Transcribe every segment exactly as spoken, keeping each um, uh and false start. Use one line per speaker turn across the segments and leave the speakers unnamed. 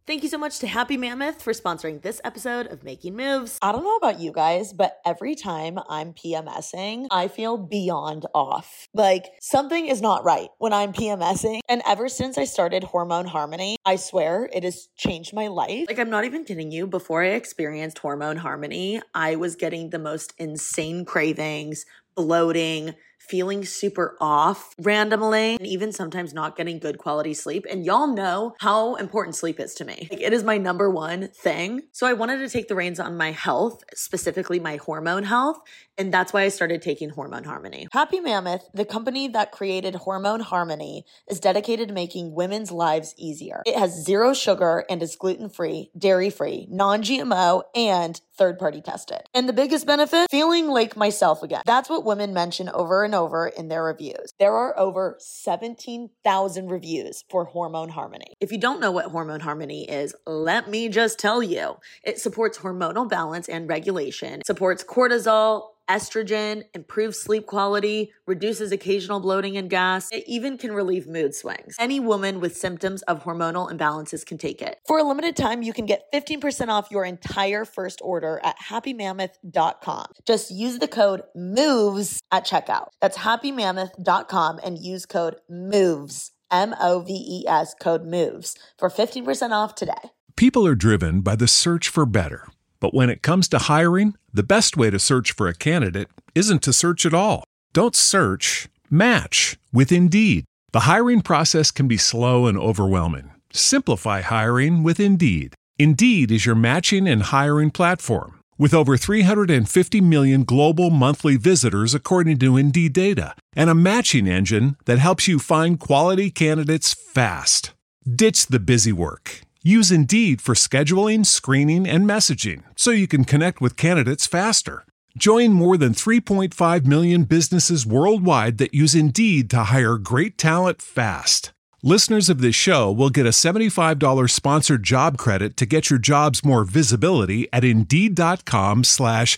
Thank you so much to Happy Mammoth for sponsoring this episode of Making Moves. I don't know about you guys, but every time I'm PMSing, I feel beyond off. Like something is not right when I'm PMSing. And ever since I started Hormone Harmony, I swear it has changed my life. Like I'm not even kidding you. Before I experienced Hormone Harmony, I was getting the most insane cravings, bloating, feeling super off randomly, and even sometimes not getting good quality sleep. And y'all know how important sleep is to me. Like, it is my number one thing. So I wanted to take the reins on my health, specifically my hormone health. And that's why I started taking Hormone Harmony. Happy Mammoth, the company that created Hormone Harmony, is dedicated to making women's lives easier. It has zero sugar and is gluten-free, dairy-free, non-G M O, and third-party tested. And the biggest benefit? Feeling like myself again. That's what women mention over and over in their reviews. There are over seventeen thousand reviews for Hormone Harmony. If you don't know what Hormone Harmony is, let me just tell you. It supports hormonal balance and regulation, supports cortisol, estrogen, improves sleep quality, reduces occasional bloating and gas. It even can relieve mood swings. Any woman with symptoms of hormonal imbalances can take it. For a limited time, you can get fifteen percent off your entire first order at happy mammoth dot com. Just use the code MOVES at checkout. That's happy mammoth dot com and use code MOVES, M O V E S, code MOVES for fifteen percent off today.
People are driven by the search for better. But when it comes to hiring, the best way to search for a candidate isn't to search at all. Don't search, match with Indeed. The hiring process can be slow and overwhelming. Simplify hiring with Indeed. Indeed is your matching and hiring platform. With over three hundred fifty million global monthly visitors according to Indeed data, and a matching engine that helps you find quality candidates fast. Ditch the busy work. Use Indeed for scheduling, screening, and messaging so you can connect with candidates faster. Join more than three point five million businesses worldwide that use Indeed to hire great talent fast. Listeners of this show will get a seventy-five dollars sponsored job credit to get your jobs more visibility at Indeed.com slash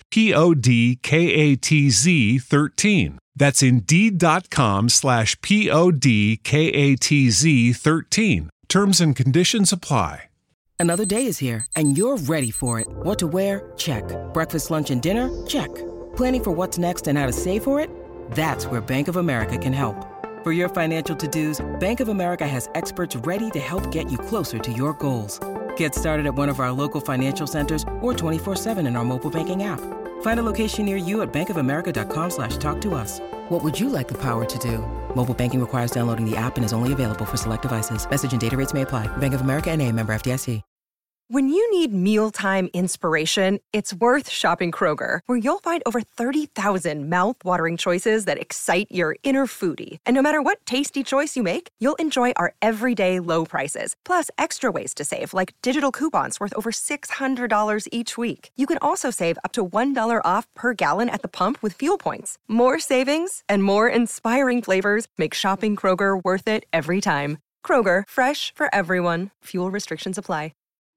P-O-D-K-A-T-Z 13. That's Indeed.com slash P-O-D-K-A-T-Z 13. Terms and conditions apply.
Another day is here, and you're ready for it. What to wear? Check. Breakfast, lunch, and dinner? Check. Planning for what's next and how to save for it? That's where Bank of America can help. For your financial to-dos, Bank of America has experts ready to help get you closer to your goals. Get started at one of our local financial centers or twenty-four seven in our mobile banking app. Find a location near you at bankofamerica.com slash talk to us. What would you like the power to do? Mobile banking requires downloading the app and is only available for select devices. Message and data rates may apply. Bank of America N A, member F D I C.
When you need mealtime inspiration, it's worth shopping Kroger, where you'll find over thirty thousand mouth-watering choices that excite your inner foodie. And no matter what tasty choice you make, you'll enjoy our everyday low prices, plus extra ways to save, like digital coupons worth over six hundred dollars each week. You can also save up to one dollar off per gallon at the pump with fuel points. More savings and more inspiring flavors make shopping Kroger worth it every time. Kroger, fresh for everyone. Fuel restrictions apply.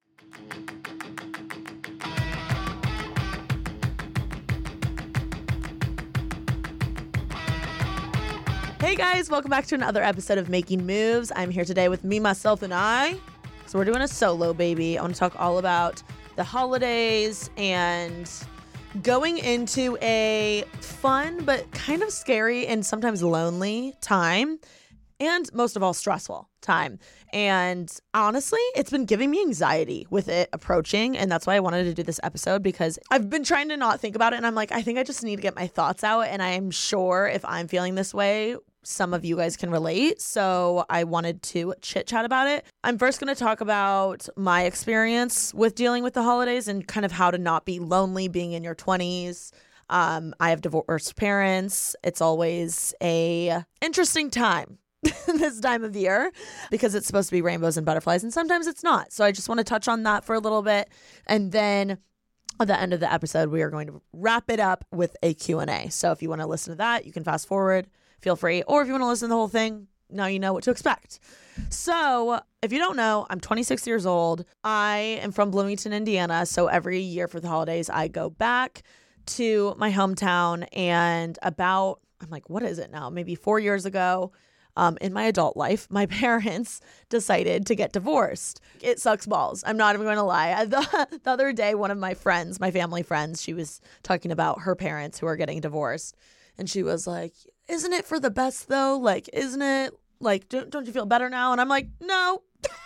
Hey guys, welcome back to another episode of Making Moves. I'm here today with me, myself, and I. So we're doing a solo, baby. I want to talk all about the holidays and going into a fun but kind of scary and sometimes lonely time, and most of all, stressful time. And honestly, it's been giving me anxiety with it approaching, and that's why I wanted to do this episode, because I've been trying to not think about it, and I'm like, I think I just need to get my thoughts out, and I'm sure if I'm feeling this way, some of you guys can relate. So I wanted to chit chat about it. I'm first going to talk about my experience with dealing with the holidays and kind of how to not be lonely being in your twenties. Um, I have divorced parents. It's always a interesting time this time of year because it's supposed to be rainbows and butterflies, and sometimes it's not. So I just want to touch on that for a little bit. And then at the end of the episode, we are going to wrap it up with a Q and A. So if you want to listen to that, you can fast forward. Feel free. Or if you want to listen to the whole thing, now you know what to expect. So if you don't know, I'm twenty-six years old. I am from Bloomington, Indiana. So every year for the holidays, I go back to my hometown. And about, I'm like, what is it now? Maybe four years ago, um, in my adult life, my parents decided to get divorced. It sucks balls. I'm not even going to lie. The, the other day, one of my friends, my family friends, she was talking about her parents who are getting divorced. And she was like, isn't it for the best though? Like, isn't it like, don't, don't you feel better now? And I'm like, no.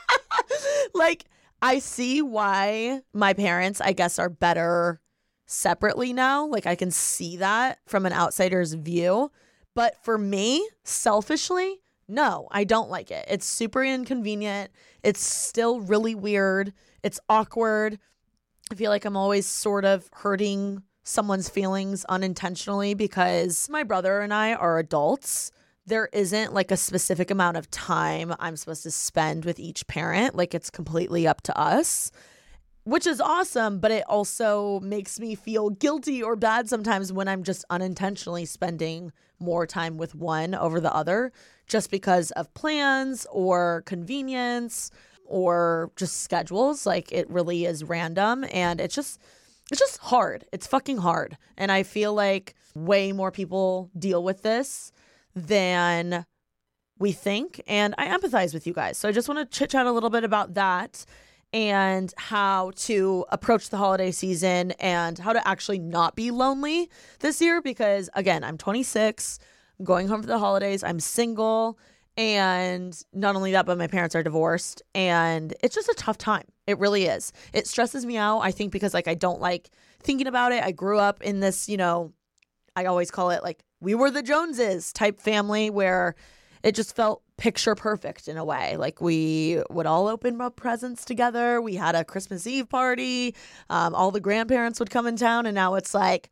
Like, I see why my parents, I guess, are better separately now. Like, I can see that from an outsider's view. But for me, selfishly, no, I don't like it. It's super inconvenient. It's still really weird. It's awkward. I feel like I'm always sort of hurting someone's feelings unintentionally because my brother and I are adults. There isn't like a specific amount of time I'm supposed to spend with each parent. Like, it's completely up to us, which is awesome. But it also makes me feel guilty or bad sometimes when I'm just unintentionally spending more time with one over the other just because of plans or convenience or just schedules. Like, it really is random, and it's just it's just hard. It's fucking hard. And I feel like way more people deal with this than we think. And I empathize with you guys. So I just want to chit chat a little bit about that and how to approach the holiday season and how to actually not be lonely this year. Because again, I'm twenty-six, I'm going home for the holidays. I'm single. And not only that, but my parents are divorced, and it's just a tough time. It really is. It stresses me out, I think, because like I don't like thinking about it. I grew up in this, you know, I always call it like we were the Joneses type family where it just felt picture perfect in a way. Like, we would all open up presents together. We had a Christmas Eve party. Um, all the grandparents would come in town, and now it's like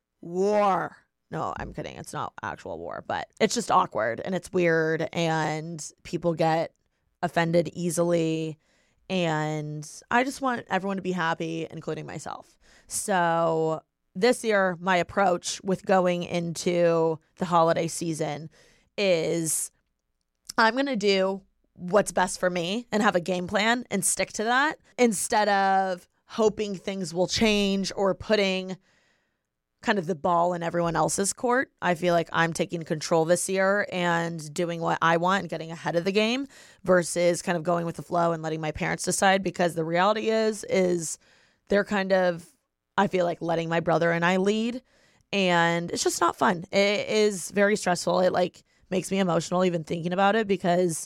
war. No, I'm kidding. It's not actual war, but it's just awkward and it's weird, and people get offended easily. And I just want everyone to be happy, including myself. So this year, my approach with going into the holiday season is I'm going to do what's best for me and have a game plan and stick to that instead of hoping things will change or putting kind of the ball in everyone else's court. I feel like I'm taking control this year and doing what I want and getting ahead of the game versus kind of going with the flow and letting my parents decide, because the reality is, is they're kind of, I feel like, letting my brother and I lead, and it's just not fun. It is very stressful. It like makes me emotional even thinking about it, because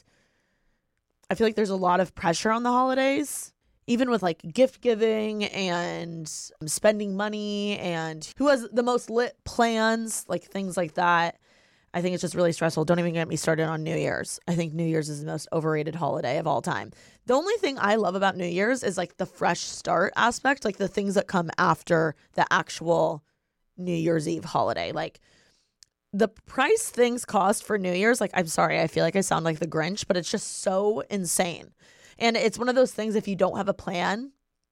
I feel like there's a lot of pressure on the holidays, even with like gift giving and spending money and who has the most lit plans, like things like that. I think it's just really stressful. Don't even get me started on New Year's. I think New Year's is the most overrated holiday of all time. The only thing I love about New Year's is like the fresh start aspect, like the things that come after the actual New Year's Eve holiday. Like the price things cost for New Year's, like, I'm sorry, I feel like I sound like the Grinch, but it's just so insane. And it's one of those things, if you don't have a plan,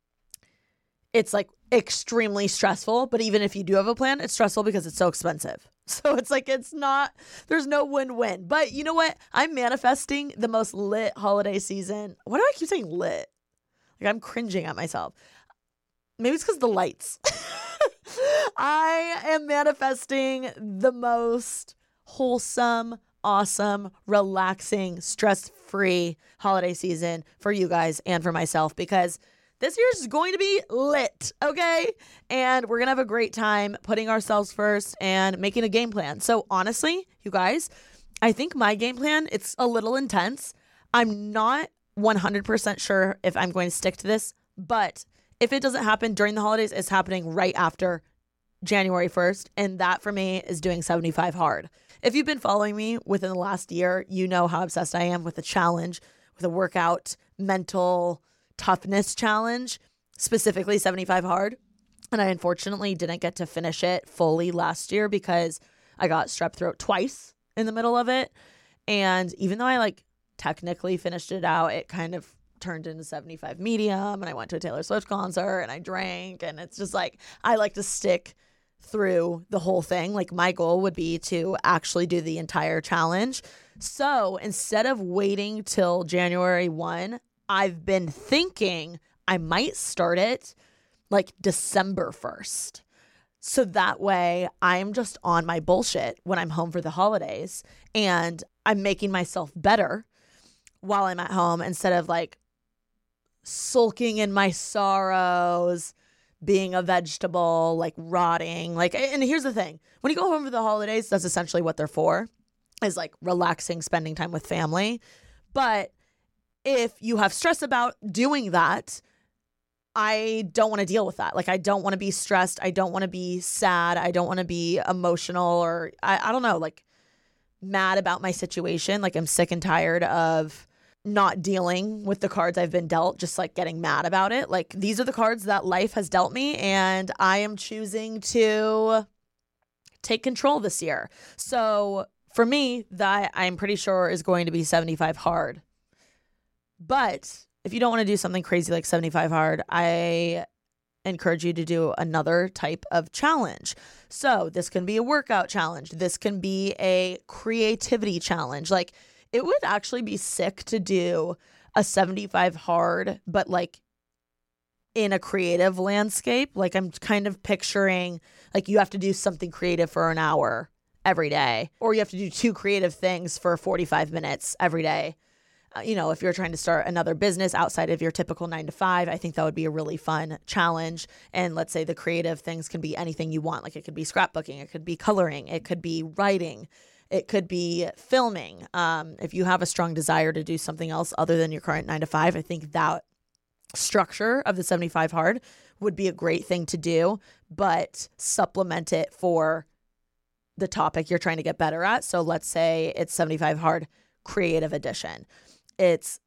it's like extremely stressful. But even if you do have a plan, it's stressful because it's so expensive. So it's like, it's not, there's no win-win. But you know what? I'm manifesting the most lit holiday season. Why do I keep saying lit? Like, I'm cringing at myself. Maybe it's because of the lights. I am manifesting the most wholesome, awesome, relaxing, stress-free holiday season for you guys and for myself, because this year is going to be lit, okay? And we're going to have a great time putting ourselves first and making a game plan. So honestly, you guys, I think my game plan, it's a little intense. I'm not one hundred percent sure if I'm going to stick to this, but if it doesn't happen during the holidays, it's happening right after January first. And that for me is doing seventy-five hard. If you've been following me within the last year, you know how obsessed I am with a challenge, with a workout, mental toughness challenge, specifically seventy-five hard. And I unfortunately didn't get to finish it fully last year because I got strep throat twice in the middle of it. And even though I like technically finished it out, it kind of turned into seventy-five medium, and I went to a Taylor Swift concert and I drank, and it's just like, I like to stick through the whole thing. Like, my goal would be to actually do the entire challenge. So instead of waiting till January first, I've been thinking I might start it like December first. So that way I'm just on my bullshit when I'm home for the holidays. And I'm making myself better while I'm at home instead of like sulking in my sorrows, being a vegetable, like rotting. Like, and here's the thing. When you go home for the holidays, that's essentially what they're for, is like relaxing, spending time with family. But if you have stress about doing that, I don't want to deal with that. Like, I don't want to be stressed. I don't want to be sad. I don't want to be emotional or I, I don't know, like mad about my situation. Like, I'm sick and tired of not dealing with the cards I've been dealt, just like getting mad about it. Like, these are the cards that life has dealt me, and I am choosing to take control this year. So for me, that I'm pretty sure is going to be seventy-five hard. But if you don't want to do something crazy like seventy-five hard, I encourage you to do another type of challenge. So this can be a workout challenge. This can be a creativity challenge. Like, it would actually be sick to do a seventy-five hard, but like in a creative landscape. Like, I'm kind of picturing like you have to do something creative for an hour every day, or you have to do two creative things for forty-five minutes every day. Uh, you know, if you're trying to start another business outside of your typical nine to five, I think that would be a really fun challenge. And let's say the creative things can be anything you want. Like, it could be scrapbooking, it could be coloring, it could be writing, it could be filming. Um, if you have a strong desire to do something else other than your current nine to five, I think that structure of the seventy-five hard would be a great thing to do, but supplement it for the topic you're trying to get better at. So let's say it's seventy-five hard creative edition. It's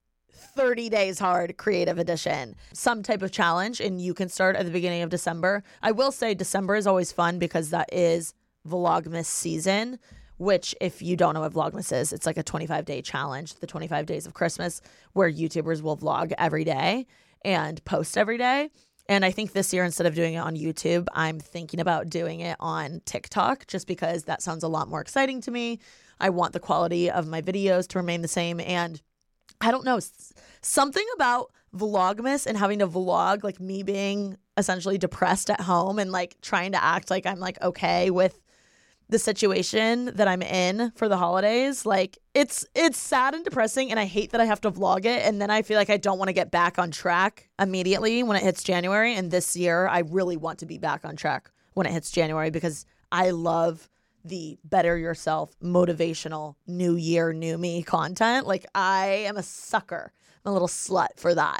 thirty days hard creative edition, some type of challenge, and you can start at the beginning of December. I will say December is always fun because that is Vlogmas season, which if you don't know what Vlogmas is, it's like a twenty-five day challenge, the twenty-five days of Christmas, where YouTubers will vlog every day and post every day. And I think this year, instead of doing it on YouTube, I'm thinking about doing it on TikTok, just because that sounds a lot more exciting to me. I want the quality of my videos to remain the same. And I don't know, something about Vlogmas and having to vlog, like me being essentially depressed at home and like trying to act like I'm like okay with the situation that I'm in for the holidays. Like, it's it's sad and depressing, and I hate that I have to vlog it, and then I feel like I don't want to get back on track immediately when it hits January. And this year I really want to be back on track when it hits January, because I love the better yourself, motivational, new year, new me content. Like, I am a sucker, I'm a little slut for that.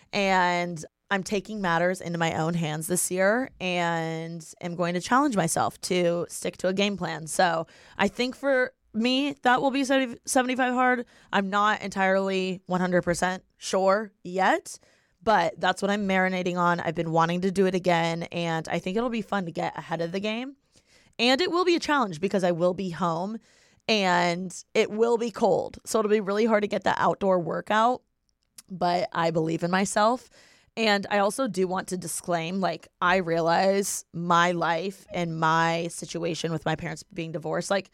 And I'm taking matters into my own hands this year and am going to challenge myself to stick to a game plan. So I think for me, that will be seventy-five hard. I'm not entirely one hundred percent sure yet, but that's what I'm marinating on. I've been wanting to do it again, and I think it'll be fun to get ahead of the game. And it will be a challenge because I will be home and it will be cold. So it'll be really hard to get the outdoor workout, but I believe in myself. And I also do want to disclaim, like, I realize my life and my situation with my parents being divorced, like,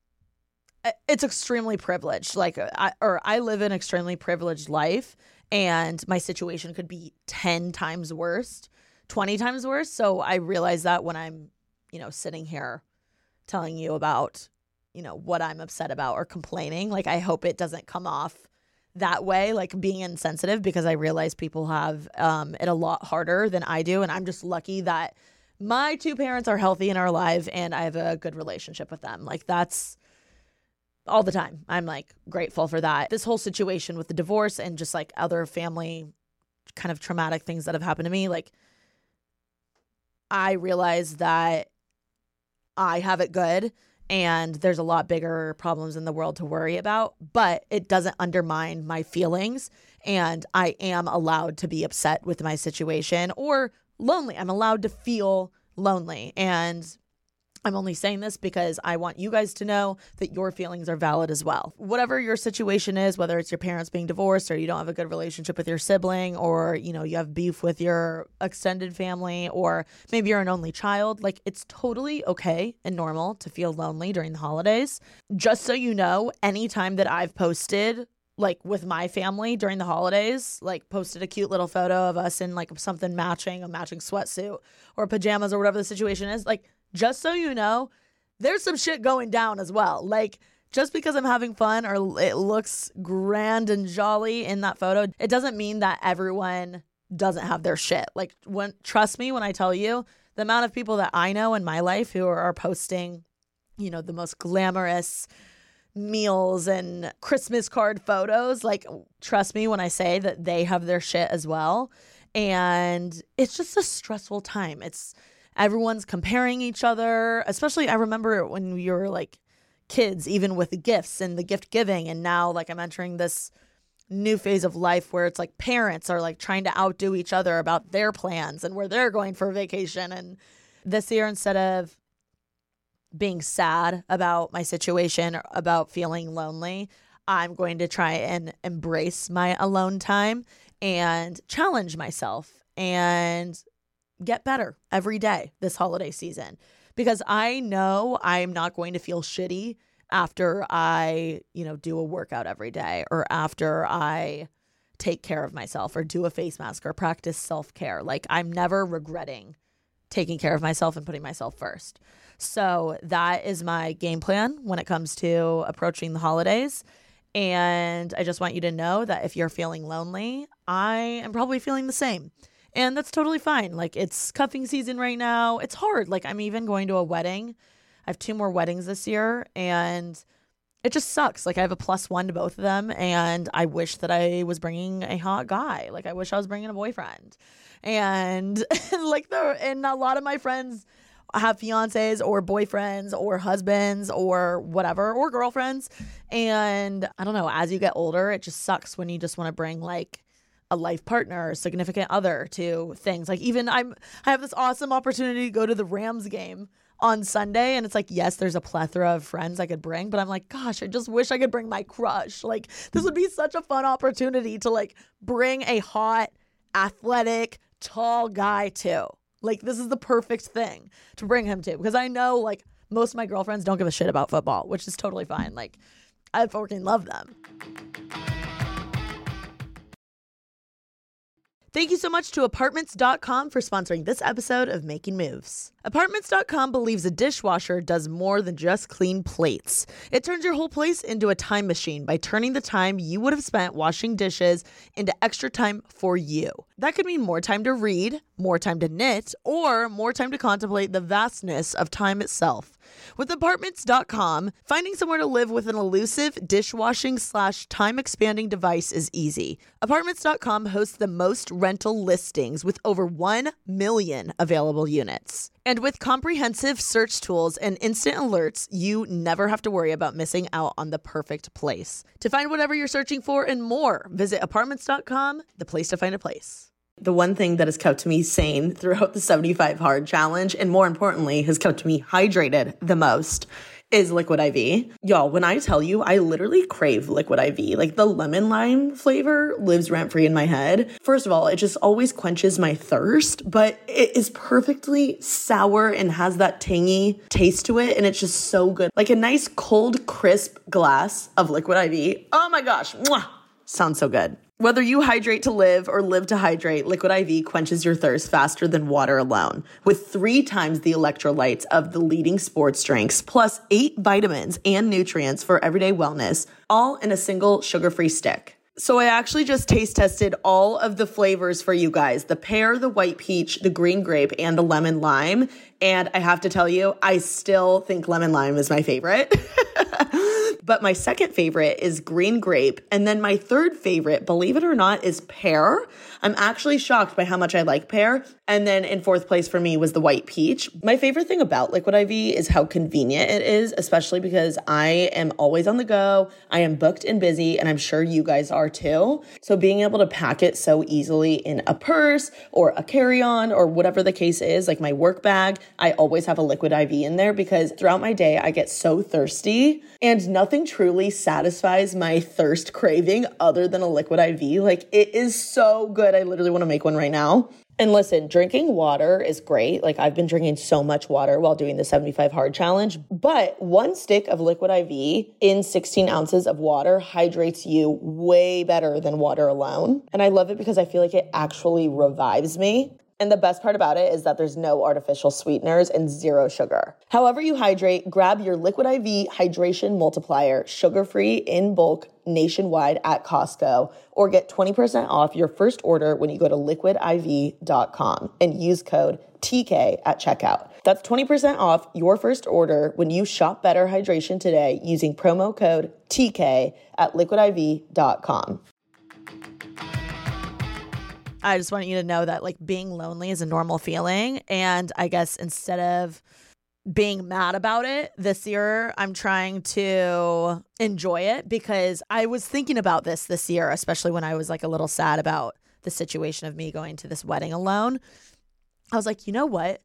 it's extremely privileged. Like, I, or I live an extremely privileged life, and my situation could be ten times worse, twenty times worse. So I realize that when I'm, you know, sitting here telling you about, you know, what I'm upset about or complaining, like, I hope it doesn't come off that way, like being insensitive, because I realize people have um, it a lot harder than I do. And I'm just lucky that my two parents are healthy and are alive, and I have a good relationship with them. Like, that's all the time. I'm like grateful for that. This whole situation with the divorce and just like other family kind of traumatic things that have happened to me, like, I realize that I have it good, and there's a lot bigger problems in the world to worry about, but it doesn't undermine my feelings. And I am allowed to be upset with my situation or lonely. I'm allowed to feel lonely. And I'm only saying this because I want you guys to know that your feelings are valid as well. Whatever your situation is, whether it's your parents being divorced, or you don't have a good relationship with your sibling, or, you know, you have beef with your extended family, or maybe you're an only child, like, it's totally okay and normal to feel lonely during the holidays. Just so you know, anytime that I've posted, like, with my family during the holidays, like, posted a cute little photo of us in like something matching, a matching sweatsuit or pajamas or whatever the situation is, like, just so you know, there's some shit going down as well. Like, just because I'm having fun or it looks grand and jolly in that photo, it doesn't mean that everyone doesn't have their shit. Like, when trust me when I tell you, the amount of people that I know in my life who are posting, you know, the most glamorous meals and Christmas card photos, like, trust me when I say that they have their shit as well. And it's just a stressful time. It's everyone's comparing each other, especially I remember when we were like kids, even with the gifts and the gift giving. And now like I'm entering this new phase of life where it's like parents are like trying to outdo each other about their plans and where they're going for vacation. And this year, instead of being sad about my situation or about feeling lonely, I'm going to try and embrace my alone time and challenge myself and get better every day this holiday season, because I know I'm not going to feel shitty after I, you know, do a workout every day or after I take care of myself or do a face mask or practice self-care. Like, I'm never regretting taking care of myself and putting myself first. So that is my game plan when it comes to approaching the holidays. And I just want you to know that if you're feeling lonely, I am probably feeling the same. And that's totally fine. Like, it's cuffing season right now. It's hard. Like, I'm even going to a wedding. I have two more weddings this year, and it just sucks. Like, I have a plus one to both of them, and I wish that I was bringing a hot guy. Like, I wish I was bringing a boyfriend. And like, the and a lot of my friends have fiancés or boyfriends or husbands or whatever, or girlfriends. And I don't know, as you get older, it just sucks when you just want to bring like a life partner or significant other to things. Like, even I'm, I have this awesome opportunity to go to the Rams game on Sunday. And it's like, yes, there's a plethora of friends I could bring, but I'm like, gosh, I just wish I could bring my crush. Like, this would be such a fun opportunity to like bring a hot, athletic, tall guy to. Like, this is the perfect thing to bring him to, because I know like most of my girlfriends don't give a shit about football, which is totally fine. Like, I fucking love them. Thank you so much to Apartments dot com for sponsoring this episode of Making Moves. Apartments dot com believes a dishwasher does more than just clean plates. It turns your whole place into a time machine by turning the time you would have spent washing dishes into extra time for you. That could mean more time to read, more time to knit, or more time to contemplate the vastness of time itself. With Apartments dot com, finding somewhere to live with an elusive dishwashing slash time expanding device is easy. Apartments dot com hosts the most rental listings with over one million available units. And with comprehensive search tools and instant alerts, you never have to worry about missing out on the perfect place. To find whatever you're searching for and more, visit Apartments dot com, the place to find a place. The one thing that has kept me sane throughout the seventy-five hard challenge, and more importantly, has kept me hydrated the most, is Liquid I V. Y'all, when I tell you, I literally crave Liquid I V. Like, the lemon lime flavor lives rent-free in my head. First of all, it just always quenches my thirst, but it is perfectly sour and has that tangy taste to it, and it's just so good. Like a nice cold, crisp glass of Liquid I V. Oh my gosh, mwah, sounds so good. Whether you hydrate to live or live to hydrate, Liquid I V quenches your thirst faster than water alone. With three times the electrolytes of the leading sports drinks, plus eight vitamins and nutrients for everyday wellness, all in a single sugar-free stick. So I actually just taste tested all of the flavors for you guys. The pear, the white peach, the green grape, and the lemon lime. And I have to tell you, I still think lemon lime is my favorite. But my second favorite is green grape. And then my third favorite, believe it or not, is pear. I'm actually shocked by how much I like pear. And then in fourth place for me was the white peach. My favorite thing about Liquid I V is how convenient it is, especially because I am always on the go. I am booked and busy, and I'm sure you guys are too. So being able to pack it so easily in a purse or a carry-on or whatever the case is, like my work bag, I always have a Liquid I V in there because throughout my day, I get so thirsty, and nothing truly satisfies my thirst craving other than a Liquid I V. Like, it is so good. I literally want to make one right now. And listen, drinking water is great. Like, I've been drinking so much water while doing the seventy-five hard challenge, but one stick of Liquid I V in sixteen ounces of water hydrates you way better than water alone. And I love it because I feel like it actually revives me. And the best part about it is that there's no artificial sweeteners and zero sugar. However you hydrate, grab your Liquid I V Hydration Multiplier, sugar-free in bulk nationwide at Costco, or get twenty percent off your first order when you go to liquid I V dot com and use code T K at checkout. That's twenty percent off your first order when you shop Better Hydration today using promo code T K at liquid I V dot com. I just want you to know that like being lonely is a normal feeling. And I guess instead of being mad about it this year, I'm trying to enjoy it, because I was thinking about this this year, especially when I was like a little sad about the situation of me going to this wedding alone. I was like, you know what?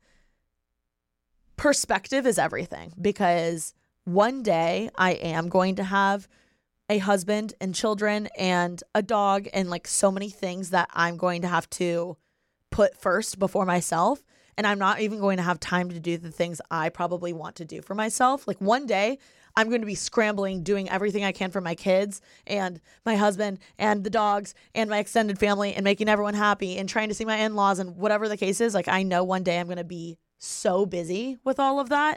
Perspective is everything, because one day I am going to have a husband and children and a dog and like so many things that I'm going to have to put first before myself. And I'm not even going to have time to do the things I probably want to do for myself. Like one day I'm going to be scrambling, doing everything I can for my kids and my husband and the dogs and my extended family and making everyone happy and trying to see my in-laws and whatever the case is. Like I know one day I'm going to be so busy with all of that.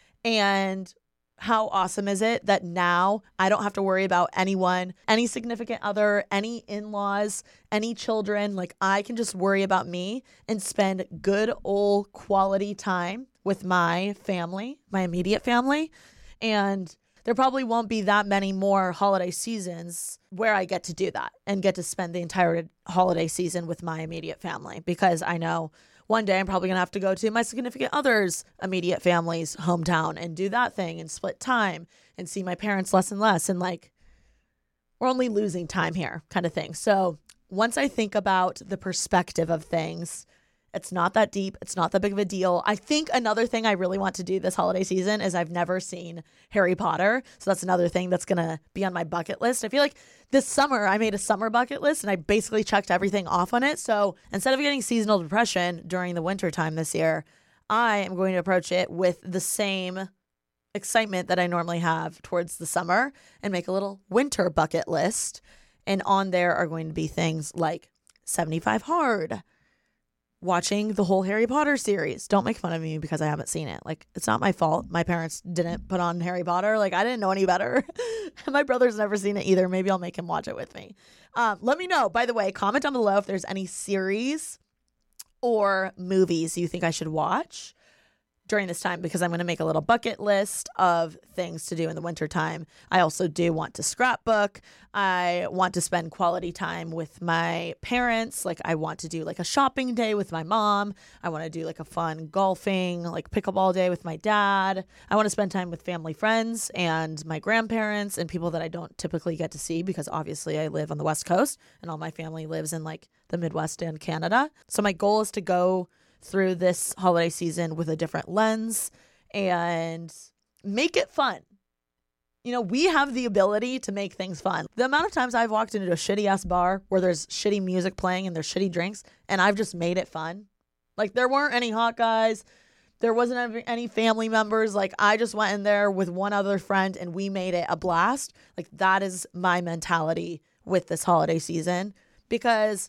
And how awesome is it that now I don't have to worry about anyone, any significant other, any in-laws, any children. Like I can just worry about me and spend good old quality time with my family, my immediate family. And there probably won't be that many more holiday seasons where I get to do that and get to spend the entire holiday season with my immediate family, because I know one day I'm probably going to have to go to my significant other's immediate family's hometown and do that thing and split time and see my parents less and less. And like, we're only losing time here kind of thing. So once I think about the perspective of things, it's not that deep. It's not that big of a deal. I think another thing I really want to do this holiday season is I've never seen Harry Potter. So that's another thing that's going to be on my bucket list. I feel like this summer I made a summer bucket list and I basically checked everything off on it. So instead of getting seasonal depression during the winter time this year, I am going to approach it with the same excitement that I normally have towards the summer and make a little winter bucket list. And on there are going to be things like seventy-five hard, watching the whole Harry Potter series. Don't make fun of me because I haven't seen it. Like, it's not my fault. My parents didn't put on Harry Potter. Like, I didn't know any better. My brother's never seen it either. Maybe I'll make him watch it with me. Um, let me know, by the way, comment down below if there's any series or movies you think I should watch during this time, because I'm going to make a little bucket list of things to do in the winter time. I also do want to scrapbook. I want to spend quality time with my parents. Like I want to do like a shopping day with my mom. I want to do like a fun golfing, like pickleball day with my dad. I want to spend time with family friends and my grandparents and people that I don't typically get to see, because obviously I live on the West Coast and all my family lives in like the Midwest and Canada. So my goal is to go through this holiday season with a different lens and make it fun. You know, we have the ability to make things fun. The amount of times I've walked into a shitty ass bar where there's shitty music playing and there's shitty drinks and I've just made it fun. Like there weren't any hot guys. There wasn't any family members. Like I just went in there with one other friend and we made it a blast. Like that is my mentality with this holiday season, because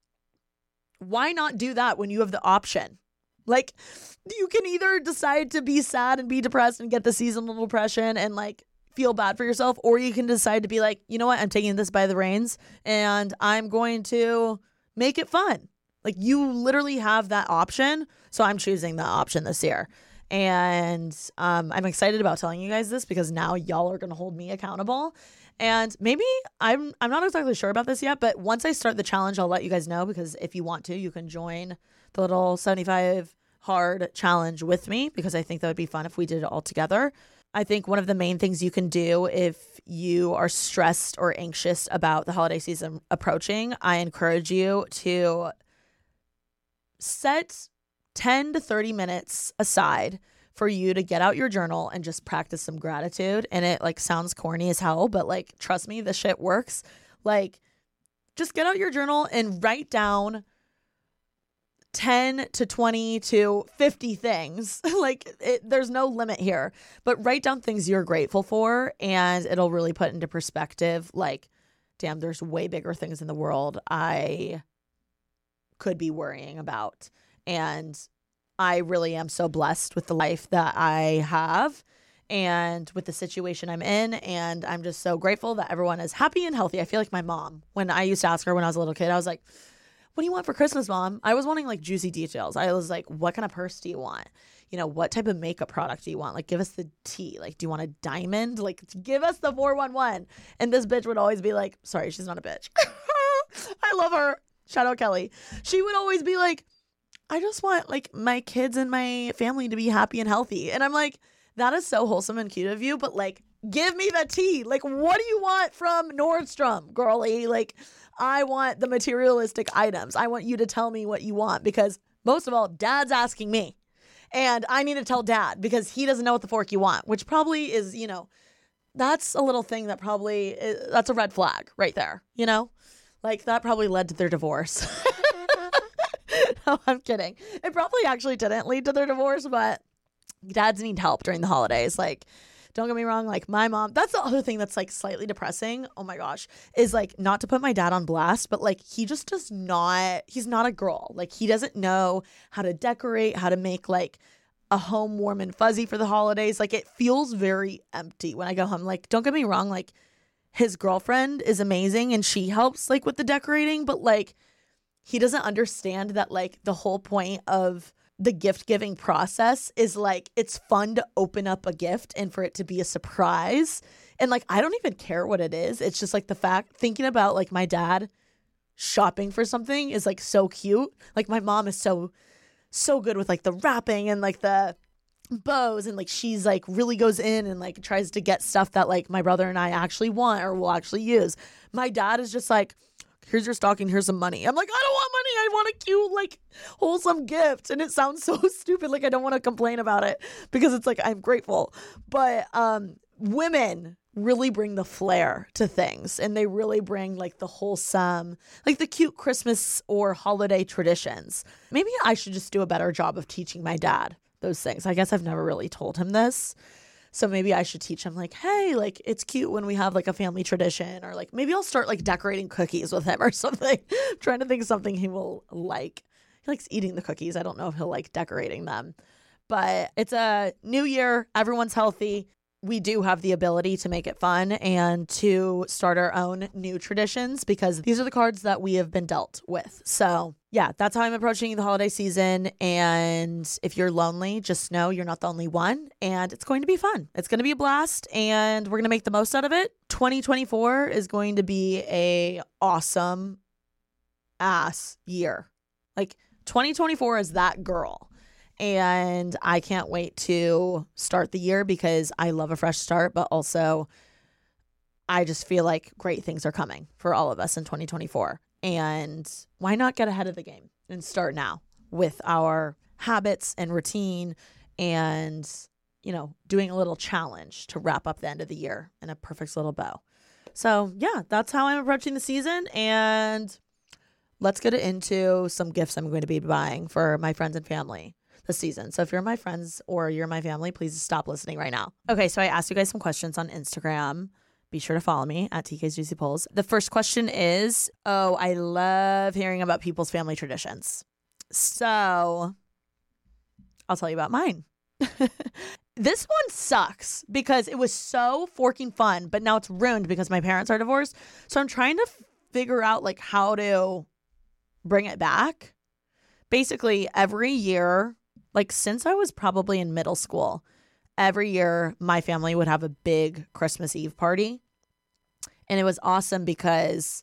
why not do that when you have the option? Like you can either decide to be sad and be depressed and get the seasonal depression and like feel bad for yourself, or you can decide to be like, you know what, I'm taking this by the reins and I'm going to make it fun. Like you literally have that option. So I'm choosing that option this year. And um, I'm excited about telling you guys this, because now y'all are going to hold me accountable. And maybe I'm I'm not exactly sure about this yet, but once I start the challenge, I'll let you guys know, because if you want to, you can join the little seventy-five hard challenge with me, because I think that would be fun if we did it all together. I think one of the main things you can do if you are stressed or anxious about the holiday season approaching, I encourage you to set ten to thirty minutes aside for you to get out your journal and just practice some gratitude. And it like sounds corny as hell, but like, trust me, this shit works. Like just get out your journal and write down ten to twenty to fifty things. Like it, there's no limit here, but write down things you're grateful for, and it'll really put into perspective, like, damn, there's way bigger things in the world I could be worrying about. And I really am so blessed with the life that I have and with the situation I'm in. And I'm just so grateful that everyone is happy and healthy. I feel like my mom, when I used to ask her when I was a little kid, I was like, what do you want for Christmas, Mom? I was wanting like juicy details. I was like, what kind of purse do you want? You know, what type of makeup product do you want? Like, give us the tea. Like, do you want a diamond? Like, give us the four one one. And this bitch would always be like, sorry, she's not a bitch. I love her. Shout out Kelly. She would always be like, I just want like my kids and my family to be happy and healthy. And I'm like, that is so wholesome and cute of you, but like, give me the tea. Like, what do you want from Nordstrom, girly? Like, I want the materialistic items. I want you to tell me what you want because most of all, Dad's asking me. And I need to tell Dad because he doesn't know what the fork you want, which probably is, you know, that's a little thing that probably, is, that's a red flag right there, you know? Like, that probably led to their divorce. No, I'm kidding. It probably actually didn't lead to their divorce, but dads need help during the holidays. Like, don't get me wrong, like my mom, that's the other thing that's like slightly depressing. Oh my gosh, is like not to put my dad on blast, but like he just does not, he's not a girl. Like he doesn't know how to decorate, how to make like a home warm and fuzzy for the holidays. Like it feels very empty when I go home. Like, don't get me wrong, like his girlfriend is amazing and she helps like with the decorating, but like he doesn't understand that like the whole point of the gift giving process is like, it's fun to open up a gift and for it to be a surprise. And like, I don't even care what it is. It's just like the fact, thinking about like my dad shopping for something is like so cute. Like my mom is so, so good with like the wrapping and like the bows. And like, she's like really goes in and like tries to get stuff that like my brother and I actually want or will actually use. My dad is just like, here's your stocking, here's some money. I'm like, I don't want money. I want a cute, like, wholesome gift. And it sounds so stupid. Like, I don't want to complain about it because it's like, I'm grateful. But um, women really bring the flair to things. And they really bring, like, the wholesome, like, the cute Christmas or holiday traditions. Maybe I should just do a better job of teaching my dad those things. I guess I've never really told him this. So maybe I should teach him like, hey, like it's cute when we have like a family tradition, or like maybe I'll start like decorating cookies with him or something. I'm trying to think of something he will like. He likes eating the cookies. I don't know if he'll like decorating them, but it's a new year. Everyone's healthy. We do have the ability to make it fun and to start our own new traditions because these are the cards that we have been dealt with. So yeah, that's how I'm approaching the holiday season. And if you're lonely, just know you're not the only one and it's going to be fun. It's going to be a blast and we're going to make the most out of it. twenty twenty-four is going to be a awesome ass year. Like twenty twenty-four is that girl. And I can't wait to start the year because I love a fresh start, but also I just feel like great things are coming for all of us in twenty twenty-four. And why not get ahead of the game and start now with our habits and routine and, you know, doing a little challenge to wrap up the end of the year in a perfect little bow. So yeah, that's how I'm approaching the season. And let's get into some gifts I'm going to be buying for my friends and family this season. So if you're my friends or you're my family, please stop listening right now. Okay, so I asked you guys some questions on Instagram. Be sure to follow me at T K's Juicy Pulls. The first question is, oh, I love hearing about people's family traditions. So I'll tell you about mine. This one sucks because it was so forking fun, but now it's ruined because my parents are divorced. So I'm trying to f- figure out like how to bring it back. Basically, every year, like since I was probably in middle school, every year my family would have a big Christmas Eve party. And it was awesome because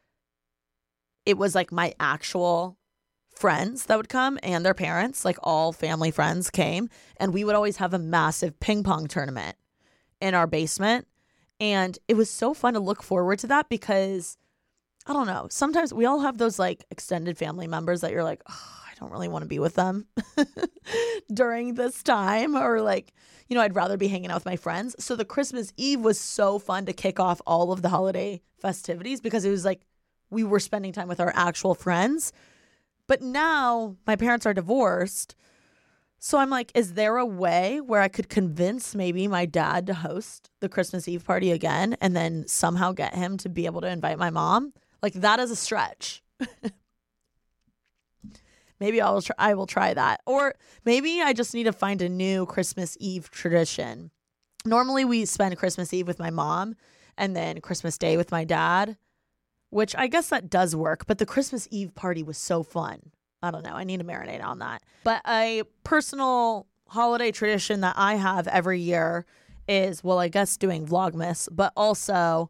it was like my actual friends that would come and their parents, like all family friends came. And we would always have a massive ping pong tournament in our basement. And it was so fun to look forward to that because, I don't know, sometimes we all have those like extended family members that you're like, oh, I don't really want to be with them during this time, or like, you know, I'd rather be hanging out with my friends. So the Christmas Eve was so fun to kick off all of the holiday festivities because it was like we were spending time with our actual friends. But now my parents are divorced. So I'm like, is there a way where I could convince maybe my dad to host the Christmas Eve party again and then somehow get him to be able to invite my mom? Like that is a stretch. maybe I'll try, I will try that. Or maybe I just need to find a new Christmas Eve tradition. Normally we spend Christmas Eve with my mom and then Christmas Day with my dad, which I guess that does work. But the Christmas Eve party was so fun. I don't know. I need to marinate on that. But a personal holiday tradition that I have every year is, well, I guess doing Vlogmas, but also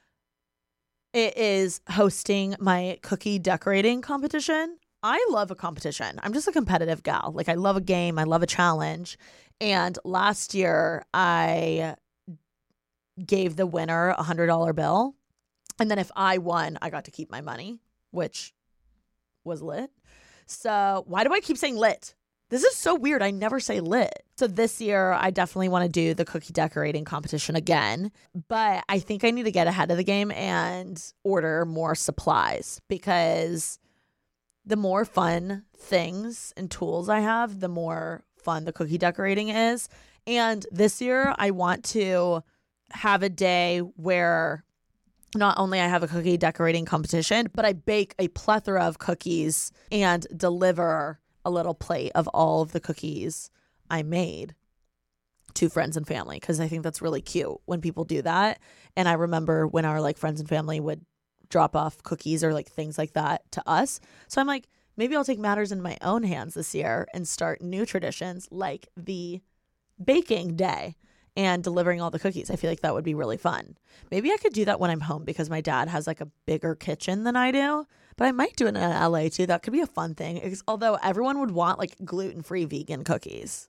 it is hosting my cookie decorating competition. I love a competition. I'm just a competitive gal. Like, I love a game. I love a challenge. And last year, I gave the winner a one hundred dollar bill. And then if I won, I got to keep my money, which was lit. So why do I keep saying lit? This is so weird. I never say lit. So this year, I definitely want to do the cookie decorating competition again. But I think I need to get ahead of the game and order more supplies, because the more fun things and tools I have, the more fun the cookie decorating is. And this year, I want to have a day where not only I have a cookie decorating competition, but I bake a plethora of cookies and deliver a little plate of all of the cookies I made to friends and family, because I think that's really cute when people do that. And I remember when our like friends and family would drop off cookies or like things like that to us. So I'm like, maybe I'll take matters in my own hands this year and start new traditions like the baking day and delivering all the cookies. I feel like that would be really fun. Maybe I could do that when I'm home, because my dad has like a bigger kitchen than I do. But I might do it in L A too. That could be a fun thing. It's, although everyone would want like gluten-free vegan cookies.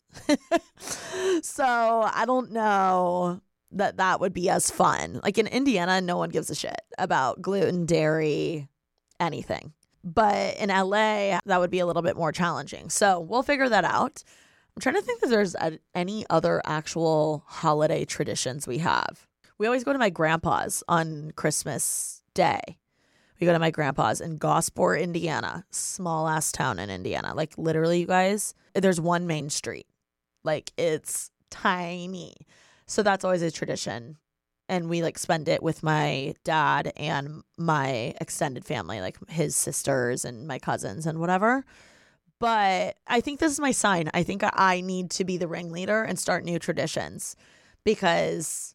So I don't know that that would be as fun. Like in Indiana, no one gives a shit about gluten, dairy, anything. But in L A, that would be a little bit more challenging. So we'll figure that out. I'm trying to think if there's a, any other actual holiday traditions we have. We always go to my grandpa's on Christmas Day. We go to my grandpa's in Gosport, Indiana, small ass town in Indiana. Like literally, you guys, there's one main street. Like it's tiny. So that's always a tradition. And we like spend it with my dad and my extended family, like his sisters and my cousins and whatever. But I think this is my sign. I think I need to be the ringleader and start new traditions, because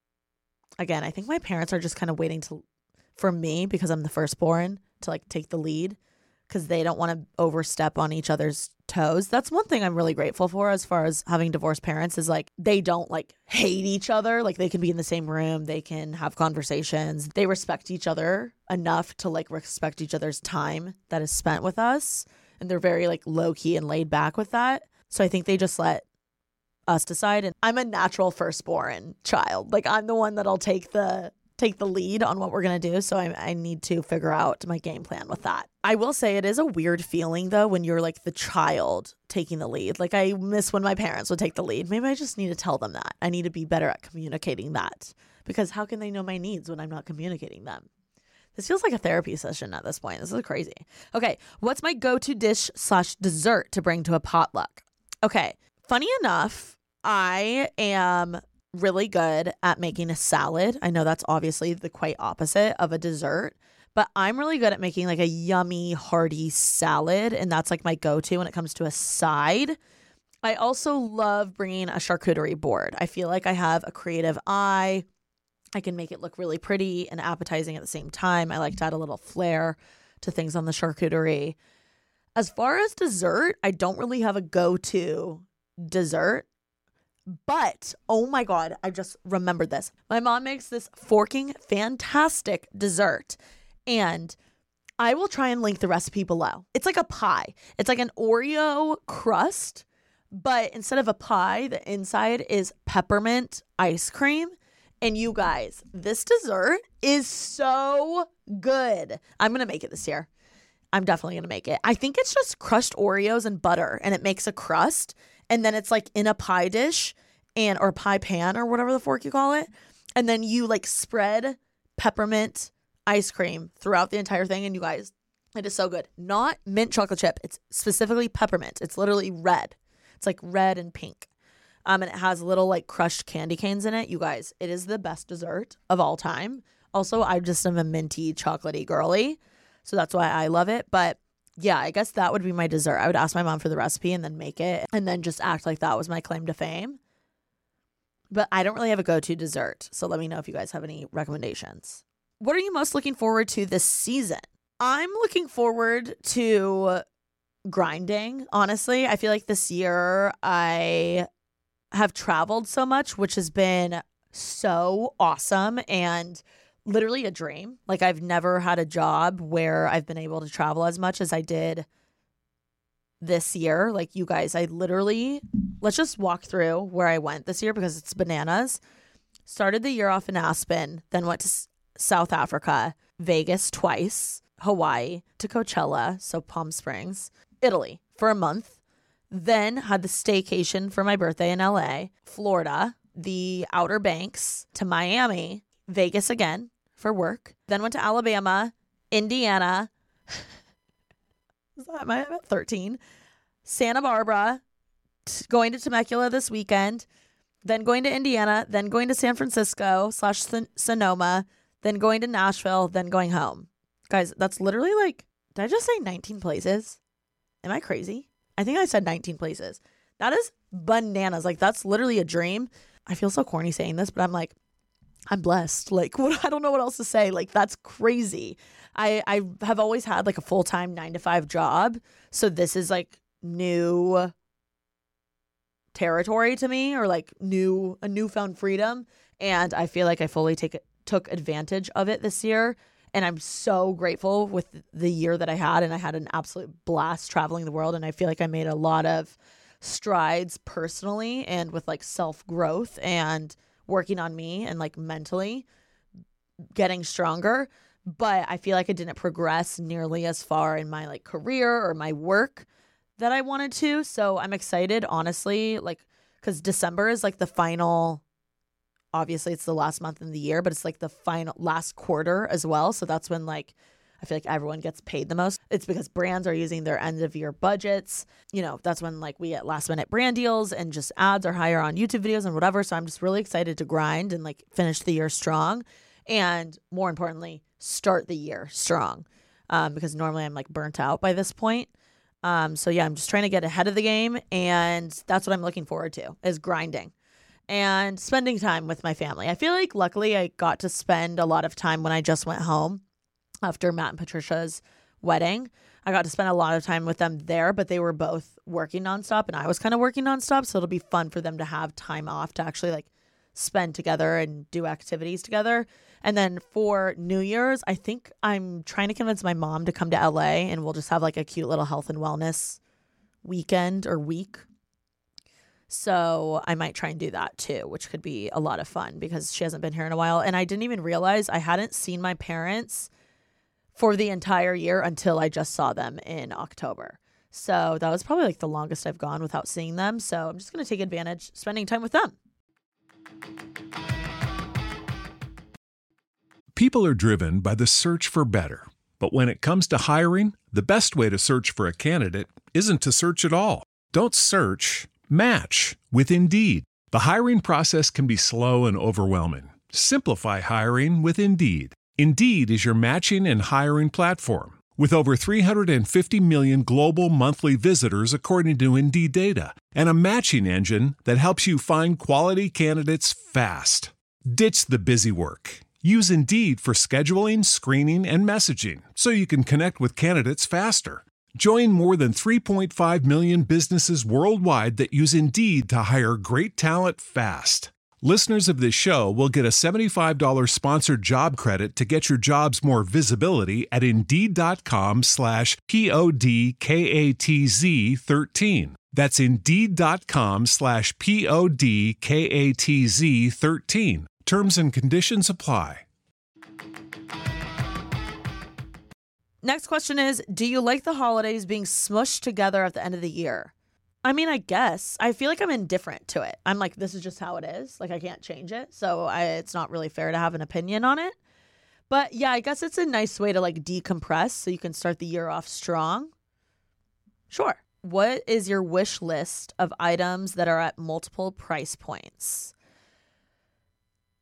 again, I think my parents are just kind of waiting to for me, because I'm the firstborn, to like take the lead, because they don't want to overstep on each other's toes. That's one thing I'm really grateful for as far as having divorced parents, is like they don't like hate each other. Like they can be in the same room, they can have conversations, they respect each other enough to like respect each other's time that is spent with us. And they're very like low key and laid back with that. So I think they just let us decide. And I'm a natural firstborn child. Like I'm the one that'll take the take the lead on what we're going to do. So I, I need to figure out my game plan with that. I will say it is a weird feeling though, when you're like the child taking the lead. Like I miss when my parents would take the lead. Maybe I just need to tell them that. I need to be better at communicating that, because how can they know my needs when I'm not communicating them? This feels like a therapy session at this point. This is crazy. Okay, what's my go-to dish slash dessert to bring to a potluck? Okay, funny enough, I am really good at making a salad. I know that's obviously the quite opposite of a dessert, but I'm really good at making like a yummy, hearty salad, and that's like my go-to when it comes to a side. I also love bringing a charcuterie board. I feel like I have a creative eye. I can make it look really pretty and appetizing at the same time. I like to add a little flair to things on the charcuterie. As far as dessert, I don't really have a go-to dessert. But, oh my God, I just remembered this. My mom makes this forking fantastic dessert, and I will try and link the recipe below. It's like a pie. It's like an Oreo crust, but instead of a pie, the inside is peppermint ice cream. And you guys, this dessert is so good. I'm going to make it this year. I'm definitely going to make it. I think it's just crushed Oreos and butter, and it makes a crust. And then it's like in a pie dish and or pie pan or whatever the fork you call it. And then you like spread peppermint ice cream throughout the entire thing. And you guys, it is so good. Not mint chocolate chip. It's specifically peppermint. It's literally red. It's like red and pink. Um, and it has little like crushed candy canes in it. You guys, it is the best dessert of all time. Also, I just am a minty chocolatey girly. So that's why I love it. But yeah, I guess that would be my dessert. I would ask my mom for the recipe and then make it and then just act like that was my claim to fame. But I don't really have a go-to dessert. So let me know if you guys have any recommendations. What are you most looking forward to this season? I'm looking forward to grinding, honestly. I feel like this year I have traveled so much, which has been so awesome and literally a dream. Like, I've never had a job where I've been able to travel as much as I did this year. Like, you guys, I literally, let's just walk through where I went this year because it's bananas. Started the year off in Aspen, then went to S- South Africa, Vegas twice, Hawaii, to Coachella, so Palm Springs, Italy for a month. Then had the staycation for my birthday in L A, Florida, the Outer Banks, to Miami, Vegas again for work. Then went to Alabama, Indiana. Am I at thirteen? Santa Barbara, t- going to Temecula this weekend, then going to Indiana, then going to San Francisco slash Son- Sonoma, then going to Nashville, then going home. Guys, that's literally like, did I just say nineteen places? Am I crazy? I think I said nineteen places. That is bananas. Like, that's literally a dream. I feel so corny saying this, but I'm like, I'm blessed. Like, what? I don't know what else to say. Like, that's crazy. I, I have always had like a full-time nine to five job. So this is like new territory to me, or like new, a newfound freedom. And I feel like I fully take took advantage of it this year. And I'm so grateful with the year that I had. And I had an absolute blast traveling the world. And I feel like I made a lot of strides personally and with like self-growth and working on me and like mentally getting stronger. But I feel like I didn't progress nearly as far in my like career or my work that I wanted to. So I'm excited, honestly, like, because December is like the final, obviously it's the last month in the year, but it's like the final last quarter as well. So that's when like I feel like everyone gets paid the most. It's because brands are using their end of year budgets. You know, that's when like we get last minute brand deals and just ads are higher on YouTube videos and whatever. So I'm just really excited to grind and like finish the year strong. And more importantly, start the year strong, um, because normally I'm like burnt out by this point. Um, so yeah, I'm just trying to get ahead of the game, and that's what I'm looking forward to, is grinding and spending time with my family. I feel like luckily I got to spend a lot of time when I just went home after Matt and Patricia's wedding. I got to spend a lot of time with them there, but they were both working nonstop and I was kind of working nonstop. So it'll be fun for them to have time off to actually like spend together and do activities together. And then for New Year's, I think I'm trying to convince my mom to come to L A and we'll just have like a cute little health and wellness weekend or week. So I might try and do that too, which could be a lot of fun because she hasn't been here in a while. And I didn't even realize I hadn't seen my parents for the entire year until I just saw them in October. So that was probably like the longest I've gone without seeing them. So I'm just going to take advantage, spending time with them.
People are driven by the search for better. But when it comes to hiring, the best way to search for a candidate isn't to search at all. Don't search, match with Indeed. The hiring process can be slow and overwhelming. Simplify hiring with Indeed. Indeed is your matching and hiring platform. With over three hundred fifty million global monthly visitors according to Indeed data, and a matching engine that helps you find quality candidates fast. Ditch the busy work. Use Indeed for scheduling, screening, and messaging so you can connect with candidates faster. Join more than three point five million businesses worldwide that use Indeed to hire great talent fast. Listeners of this show will get a seventy-five dollars sponsored job credit to get your jobs more visibility at Indeed.com slash P-O-D-K-A-T-Z 13. That's Indeed.com slash P-O-D-K-A-T-Z 13. Terms and conditions apply.
Next question is, do you like the holidays being smushed together at the end of the year? I mean, I guess. I feel like I'm indifferent to it. I'm like, this is just how it is. Like, I can't change it. So I, it's not really fair to have an opinion on it. But yeah, I guess it's a nice way to like decompress so you can start the year off strong. Sure. What is your wish list of items that are at multiple price points?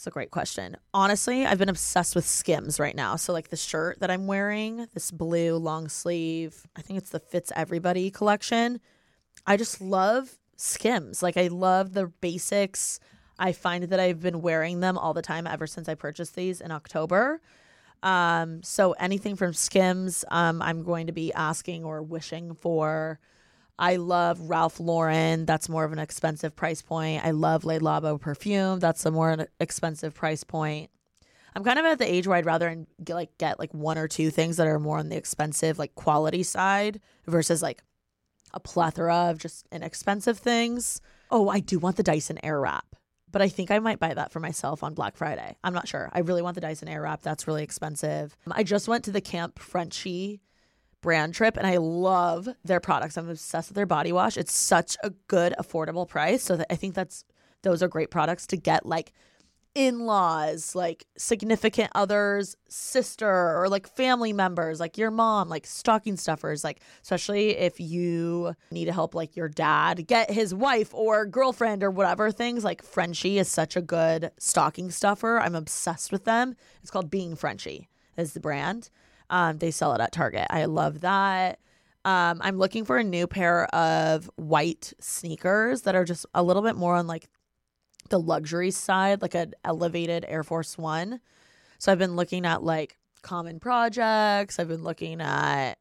That's a great question. Honestly, I've been obsessed with Skims right now. So like the shirt that I'm wearing, this blue long sleeve, I think it's the Fits Everybody collection. I just love Skims. Like I love the basics. I find that I've been wearing them all the time ever since I purchased these in October. Um, so anything from Skims, um, I'm going to be asking or wishing for. I love Ralph Lauren. That's more of an expensive price point. I love Le Labo perfume. That's a more expensive price point. I'm kind of at the age where I'd rather get like get like one or two things that are more on the expensive, like quality side versus like a plethora of just inexpensive things. Oh, I do want the Dyson Airwrap, but I think I might buy that for myself on Black Friday. I'm not sure. I really want the Dyson Airwrap. That's really expensive. I just went to the Camp Frenchie brand trip and I love their products. I'm obsessed with their body wash. It's such a good, affordable price. So that I think that's those are great products to get like in-laws, like significant others, sister, or like family members, like your mom, like stocking stuffers, like especially if you need to help like your dad get his wife or girlfriend or whatever things. Like Frenchie is such a good stocking stuffer. I'm obsessed with them. It's called Being Frenchie is the brand. Um, they sell it at Target. I love that. Um, I'm looking for a new pair of white sneakers that are just a little bit more on like the luxury side, like an elevated Air Force One. So I've been looking at like Common Projects. I've been looking at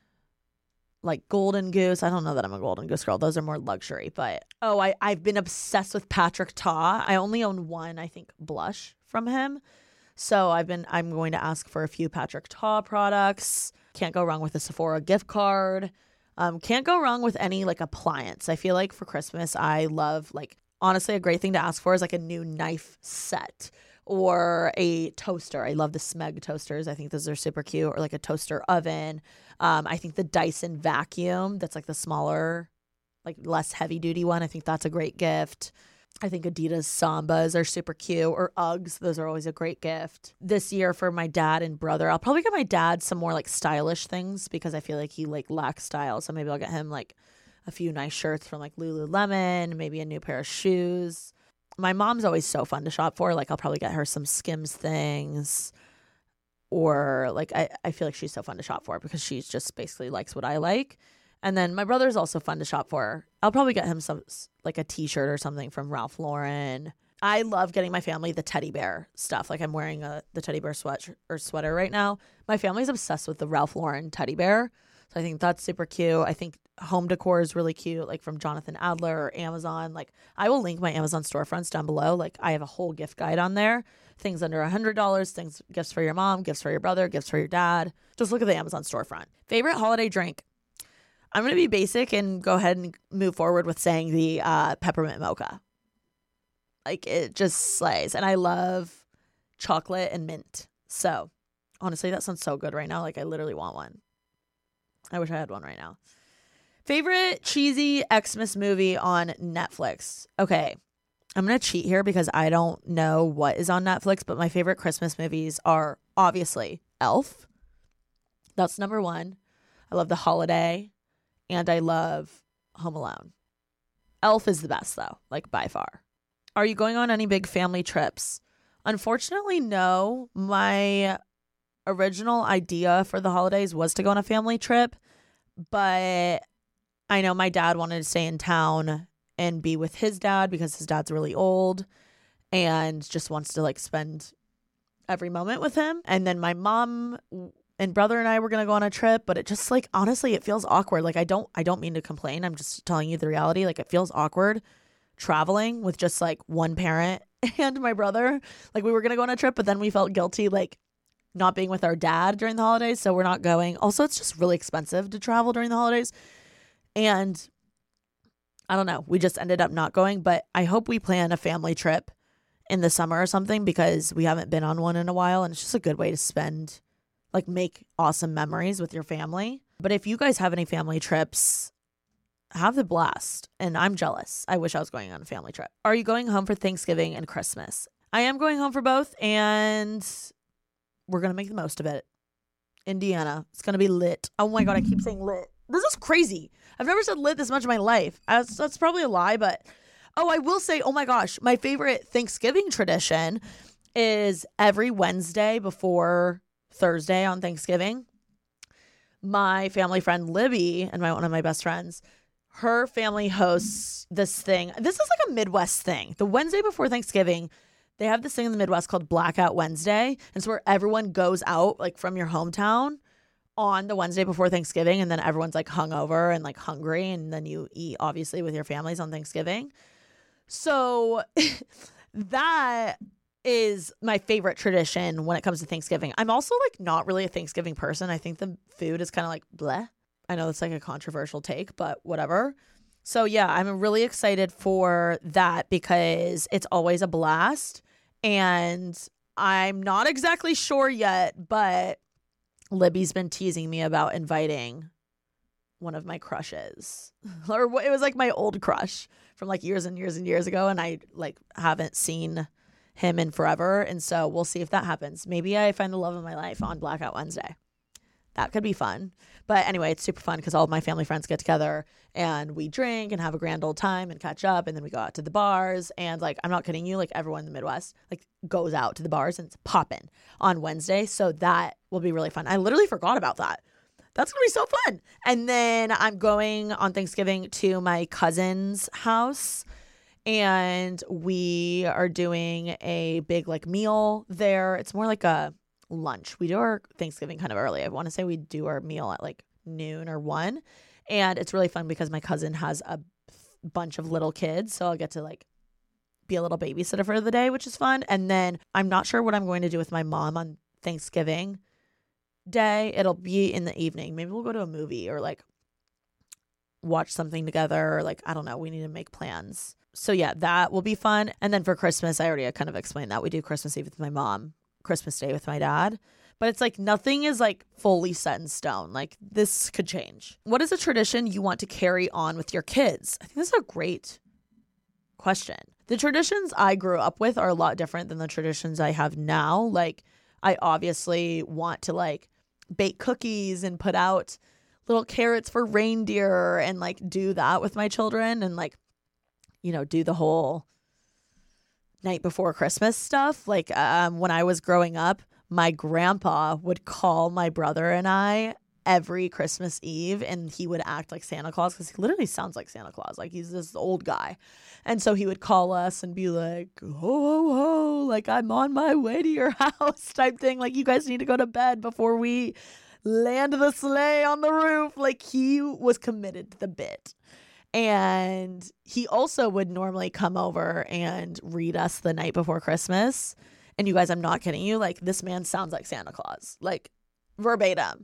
like Golden Goose. I don't know that I'm a Golden Goose girl. Those are more luxury. But oh, I, I've been obsessed with Patrick Ta. I only own one, I think, blush from him. So I've been, I'm going to ask for a few Patrick Ta products. Can't go wrong with a Sephora gift card. Um, can't go wrong with any like appliance. I feel like for Christmas, I love like, honestly, a great thing to ask for is like a new knife set or a toaster. I love the Smeg toasters. I think those are super cute. Or like a toaster oven. Um, I think the Dyson vacuum, that's like the smaller, like less heavy duty one. I think that's a great gift. I think Adidas Sambas are super cute, or Uggs. Those are always a great gift. This year for my dad and brother, I'll probably get my dad some more like stylish things because I feel like he like lacks style. So maybe I'll get him like a few nice shirts from like Lululemon, maybe a new pair of shoes. My mom's always so fun to shop for. Like I'll probably get her some Skims things, or like I, I feel like she's so fun to shop for because she's just basically likes what I like. And then my brother's also fun to shop for. I'll probably get him some like a t-shirt or something from Ralph Lauren. I love getting my family the teddy bear stuff. Like I'm wearing a the teddy bear sweat or sweater right now. My family's obsessed with the Ralph Lauren teddy bear. So I think that's super cute. I think home decor is really cute, like from Jonathan Adler or Amazon. Like I will link my Amazon storefronts down below. Like I have a whole gift guide on there. Things under one hundred dollars, things, gifts for your mom, gifts for your brother, gifts for your dad. Just look at the Amazon storefront. Favorite holiday drink? I'm going to be basic and go ahead and move forward with saying the uh, peppermint mocha. Like it just slays. And I love chocolate and mint. So honestly, that sounds so good right now. Like I literally want one. I wish I had one right now. Favorite cheesy Xmas movie on Netflix? Okay, I'm going to cheat here because I don't know what is on Netflix, but my favorite Christmas movies are obviously Elf. That's number one. I love The Holiday, and I love Home Alone. Elf is the best though, like by far. Are you going on any big family trips? Unfortunately, no. My original idea for the holidays was to go on a family trip, but I know my dad wanted to stay in town and be with his dad because his dad's really old and just wants to like spend every moment with him. And then my mom and brother and I were going to go on a trip, but it just like, honestly, it feels awkward. Like I don't, I don't mean to complain. I'm just telling you the reality. Like it feels awkward traveling with just like one parent and my brother. Like we were going to go on a trip, but then we felt guilty, like not being with our dad during the holidays. So we're not going. Also, it's just really expensive to travel during the holidays. And I don't know, we just ended up not going, but I hope we plan a family trip in the summer or something because we haven't been on one in a while. And it's just a good way to spend, like make awesome memories with your family. But if you guys have any family trips, have the blast. And I'm jealous. I wish I was going on a family trip. Are you going home for Thanksgiving and Christmas? I am going home for both, and we're going to make the most of it. Indiana. It's going to be lit. Oh my God, I keep saying lit. This is crazy. I've never said lit this much in my life. That's, that's probably a lie, but oh, I will say, oh my gosh, my favorite Thanksgiving tradition is every Wednesday before Thursday on Thanksgiving, my family friend Libby and my one of my best friends, her family hosts this thing. This is like a Midwest thing. The Wednesday before Thanksgiving, they have this thing in the Midwest called Blackout Wednesday. And so where everyone goes out like from your hometown on the Wednesday before Thanksgiving, and then everyone's like hungover and like hungry, and then you eat obviously with your families on Thanksgiving. So that is my favorite tradition when it comes to Thanksgiving. I'm also like not really a Thanksgiving person. I think the food is kind of like bleh. I know it's like a controversial take, but whatever. So yeah, I'm really excited for that because it's always a blast. And I'm not exactly sure yet, but Libby's been teasing me about inviting one of my crushes. Or it was like my old crush from like years and years and years ago. And I like haven't seen him in forever. And so we'll see if that happens. Maybe I find the love of my life on Blackout Wednesday. That could be fun. But anyway, it's super fun because all of my family friends get together and we drink and have a grand old time and catch up. And then we go out to the bars. And like, I'm not kidding you, like everyone in the Midwest like goes out to the bars and it's popping on Wednesday. So that will be really fun. I literally forgot about that. That's going to be so fun. And then I'm going on Thanksgiving to my cousin's house. And we are doing a big like meal there. It's more like a lunch. We do our Thanksgiving kind of early. I want to say we do our meal at like noon or one. And it's really fun because my cousin has a bunch of little kids. So I'll get to like be a little babysitter for the day, which is fun. And then I'm not sure what I'm going to do with my mom on Thanksgiving Day. It'll be in the evening. Maybe we'll go to a movie or like watch something together. Or like, I don't know. We need to make plans. So yeah, that will be fun. And then for Christmas, I already kind of explained that. We do Christmas Eve with my mom, Christmas Day with my dad. But it's like nothing is like fully set in stone. Like this could change. What is a tradition you want to carry on with your kids? I think that's a great question. The traditions I grew up with are a lot different than the traditions I have now. Like I obviously want to like bake cookies and put out little carrots for reindeer and like do that with my children and like, you know, do the whole night before Christmas stuff. Like um, when I was growing up, my grandpa would call my brother and I every Christmas Eve and he would act like Santa Claus because he literally sounds like Santa Claus. Like he's this old guy. And so he would call us and be like, ho, ho, ho, like I'm on my way to your house type thing. Like you guys need to go to bed before we land the sleigh on the roof. Like he was committed to the bit. And he also would normally come over and read us the night before Christmas. And you guys, I'm not kidding you. Like this man sounds like Santa Claus, like verbatim.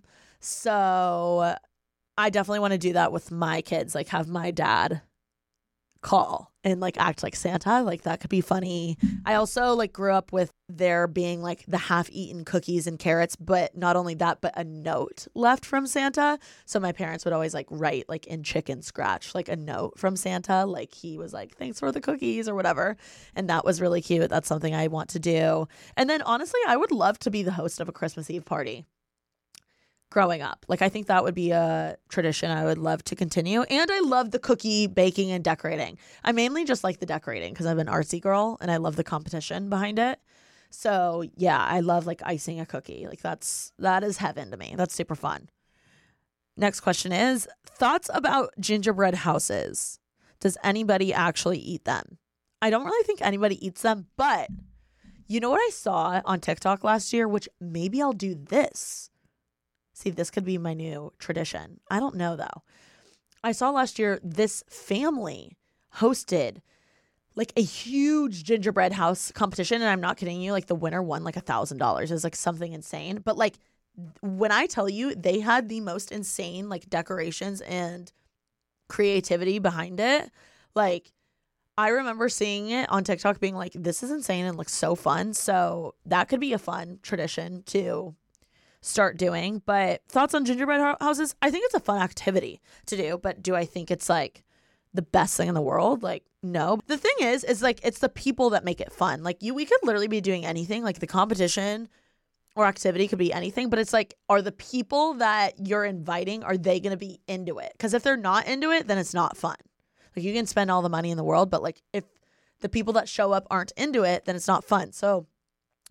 So I definitely want to do that with my kids. Like have my dad call and like act like Santa. Like that could be funny. I also like grew up with there being like the half-eaten cookies and carrots, but not only that, but a note left from Santa. So my parents would always like write like in chicken scratch, like a note from Santa. Like he was like, thanks for the cookies or whatever. And that was really cute. That's something I want to do. And then honestly, I would love to be the host of a Christmas Eve party. Growing up. Like I think that would be a tradition I would love to continue. And I love the cookie baking and decorating. I mainly just like the decorating because I'm an artsy girl and I love the competition behind it. So yeah, I love like icing a cookie. Like that's, that is heaven to me. That's super fun. Next question is thoughts about gingerbread houses. Does anybody actually eat them? I don't really think anybody eats them, but you know what I saw on TikTok last year, which maybe I'll do this. See, this could be my new tradition. I don't know, though. I saw last year this family hosted like a huge gingerbread house competition. And I'm not kidding you. Like the winner won like a thousand dollars. It was like something insane. But like when I tell you they had the most insane like decorations and creativity behind it, like I remember seeing it on TikTok being like, this is insane and looks so fun. So that could be a fun tradition to start doing. But thoughts on gingerbread houses? I think it's a fun activity to do, but do I think it's like the best thing in the world? Like, no. The thing is, is like, it's the people that make it fun. Like you, we could literally be doing anything, like the competition or activity could be anything, but it's like, are the people that you're inviting, are they going to be into it? Because if they're not into it, then it's not fun. Like you can spend all the money in the world, but like if the people that show up aren't into it, then it's not fun. So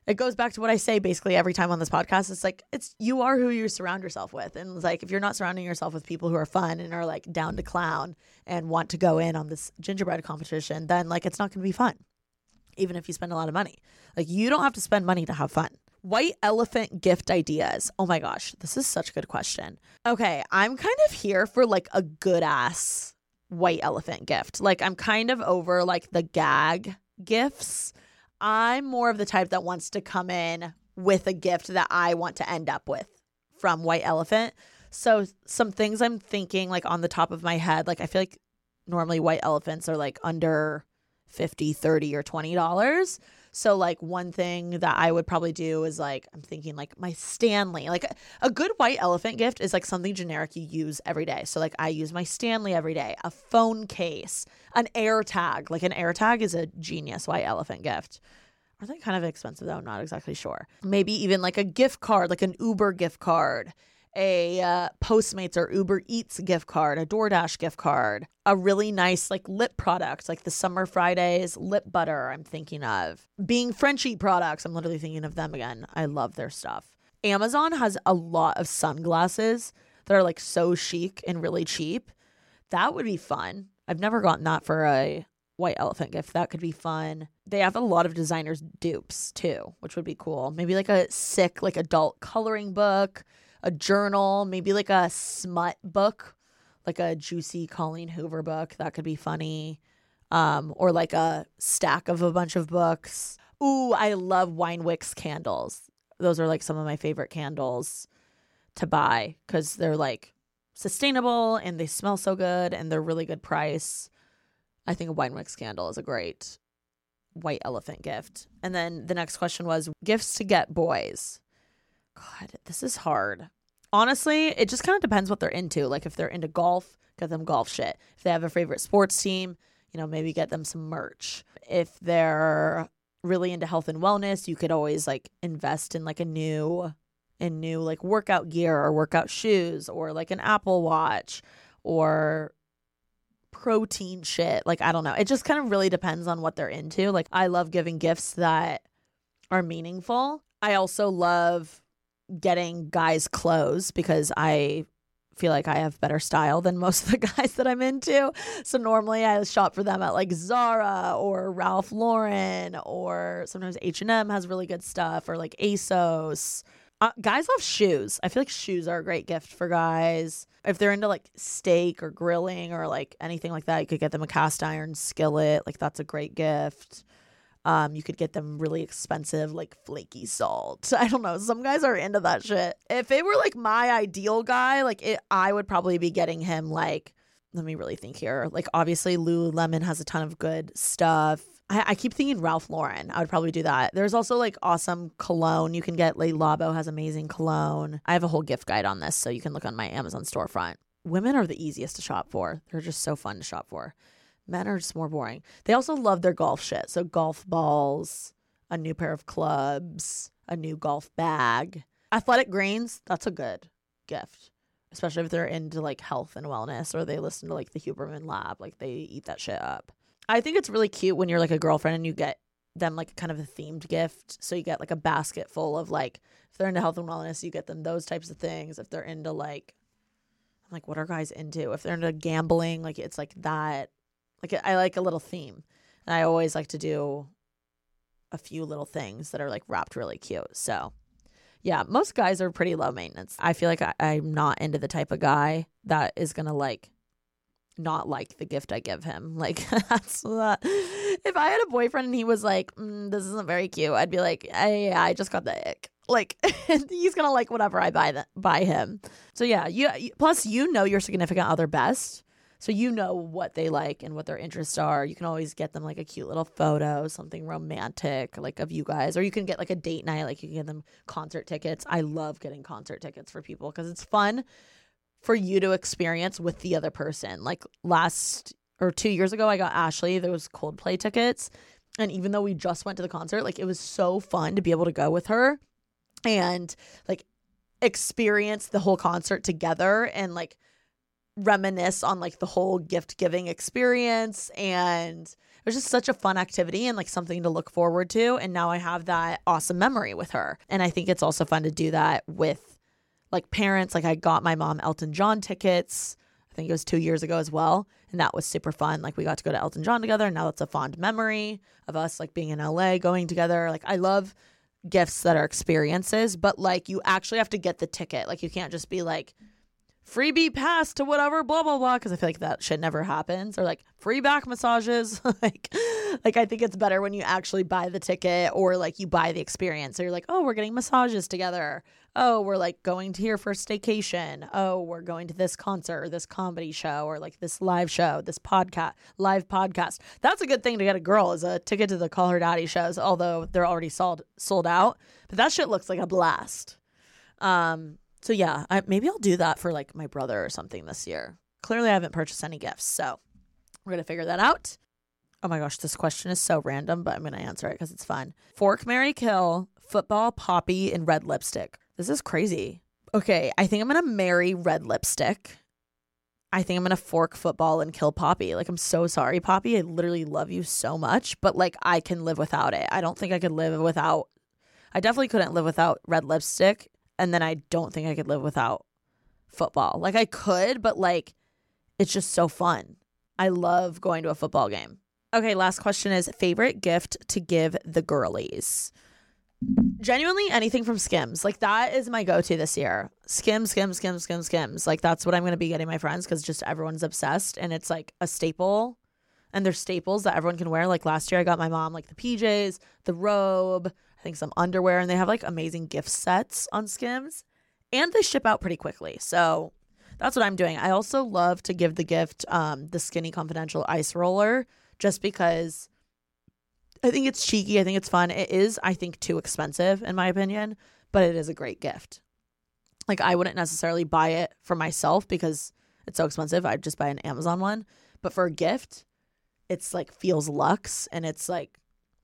It goes back to what I say basically every time on this podcast. It's like, it's you are who you surround yourself with. And it's like, if you're not surrounding yourself with people who are fun and are like down to clown and want to go in on this gingerbread competition, then like it's not going to be fun, even if you spend a lot of money. Like, you don't have to spend money to have fun. White elephant gift ideas. Oh my gosh, this is such a good question. Okay, I'm kind of here for like a good ass white elephant gift. Like, I'm kind of over like the gag gifts. I'm more of the type that wants to come in with a gift that I want to end up with from White Elephant. So some things I'm thinking like on the top of my head, like I feel like normally white elephants are like under fifty, thirty, or twenty dollars. So like one thing that I would probably do is like, I'm thinking like my Stanley, like a, a good white elephant gift is like something generic you use every day. So like I use my Stanley every day, a phone case, an AirTag. Like an AirTag is a genius white elephant gift. Are they kind of expensive though? I'm not exactly sure. Maybe even like a gift card, like an Uber gift card, a uh, Postmates or Uber Eats gift card, a DoorDash gift card, a really nice like lip product, like the Summer Fridays lip butter I'm thinking of. Being Frenchie products, I'm literally thinking of them again. I love their stuff. Amazon has a lot of sunglasses that are like so chic and really cheap. That would be fun. I've never gotten that for a white elephant gift. That could be fun. They have a lot of designers dupes too, which would be cool. Maybe like a sick like adult coloring book, a journal, maybe like a smut book, like a juicy Colleen Hoover book. That could be funny. Um, or like a stack of a bunch of books. Ooh, I love Winewix candles. Those are like some of my favorite candles to buy because they're like sustainable and they smell so good and they're really good price. I think a Winewix candle is a great white elephant gift. And then the next question was gifts to get boys. God, this is hard. Honestly, it just kind of depends what they're into. Like if they're into golf, get them golf shit. If they have a favorite sports team, you know, maybe get them some merch. If they're really into health and wellness, you could always like invest in like a new, in new like workout gear or workout shoes or like an Apple Watch or protein shit. Like, I don't know. It just kind of really depends on what they're into. Like, I love giving gifts that are meaningful. I also love getting guys clothes because I feel like I have better style than most of the guys that I'm into. So normally I shop for them at like Zara or Ralph Lauren, or sometimes H and M has really good stuff, or like ASOS. Uh, guys love shoes. I feel like shoes are a great gift for guys. If they're into like steak or grilling or like anything like that, you could get them a cast iron skillet. Like that's a great gift. Um, you could get them really expensive, like flaky salt. I don't know. Some guys are into that shit. If it were like my ideal guy, like it, I would probably be getting him like, let me really think here. Like obviously Lululemon has a ton of good stuff. I, I keep thinking Ralph Lauren. I would probably do that. There's also like awesome cologne. You can get, Le Labo has amazing cologne. I have a whole gift guide on this, so you can look on my Amazon storefront. Women are the easiest to shop for. They're just so fun to shop for. Men are just more boring. They also love their golf shit. So golf balls, a new pair of clubs, a new golf bag. Athletic greens, that's a good gift. Especially if they're into like health and wellness, or they listen to like the Huberman Lab. Like they eat that shit up. I think it's really cute when you're like a girlfriend and you get them like kind of a themed gift. So you get like a basket full of like, if they're into health and wellness, you get them those types of things. If they're into like, I'm like, what are guys into? If they're into gambling, like it's like that. Like I like a little theme, and I always like to do a few little things that are like wrapped really cute. So yeah, most guys are pretty low maintenance. I feel like I, I'm not into the type of guy that is going to like not like the gift I give him. Like that's that. If I had a boyfriend and he was like, mm, this isn't very cute, I'd be like, hey, yeah, I just got the ick. Like he's going to like whatever I buy that buy him. So yeah, you, plus you know your significant other best. So you know what they like and what their interests are. You can always get them like a cute little photo, something romantic, like of you guys. Or you can get like a date night, like you can get them concert tickets. I love getting concert tickets for people because it's fun for you to experience with the other person. Like last or two years ago, I got Ashley those Coldplay tickets. And even though we just went to the concert, like it was so fun to be able to go with her and like experience the whole concert together and like reminisce on like the whole gift giving experience, and it was just such a fun activity and like something to look forward to. And now I have that awesome memory with her. And I think it's also fun to do that with like parents. Like I got my mom Elton John tickets, I think it was two years ago as well. And that was super fun. Like we got to go to Elton John together. And now that's a fond memory of us like being in L A, going together. Like I love gifts that are experiences, but like you actually have to get the ticket. Like you can't just be like, freebie pass to whatever, blah, blah, blah. Because I feel like that shit never happens. Or like free back massages. like, like I think it's better when you actually buy the ticket or like you buy the experience. So you're like, oh, we're getting massages together. Oh, we're like going to here for staycation. Oh, we're going to this concert or this comedy show or like this live show, this podcast, live podcast. That's a good thing to get a girl is a ticket to the Call Her Daddy shows, although they're already sold sold out. But that shit looks like a blast. Um. So yeah, I, maybe I'll do that for like my brother or something this year. Clearly I haven't purchased any gifts, so we're going to figure that out. Oh my gosh, this question is so random, but I'm going to answer it because it's fun. Fork, marry, kill, football, Poppy, and red lipstick. This is crazy. Okay, I think I'm going to marry red lipstick. I think I'm going to fork football and kill Poppy. Like, I'm so sorry, Poppy. I literally love you so much, but like I can live without it. I don't think I could live without, I definitely couldn't live without red lipstick. And then I don't think I could live without football. Like I could, but like it's just so fun. I love going to a football game. Okay, last question is favorite gift to give the girlies. Genuinely anything from Skims. Like that is my go-to this year. Skims, Skims, Skims, Skims, Skims. Like that's what I'm going to be getting my friends because just everyone's obsessed and it's like a staple. And there's staples that everyone can wear. Like last year I got my mom like the P Js, the robe, I think some underwear, and they have like amazing gift sets on Skims and they ship out pretty quickly. So that's what I'm doing. I also love to give the gift um, the Skinny Confidential Ice Roller just because I think it's cheeky. I think it's fun. It is, I think, too expensive in my opinion, but it is a great gift. Like I wouldn't necessarily buy it for myself because it's so expensive. I'd just buy an Amazon one. But for a gift, it's like feels luxe and it's like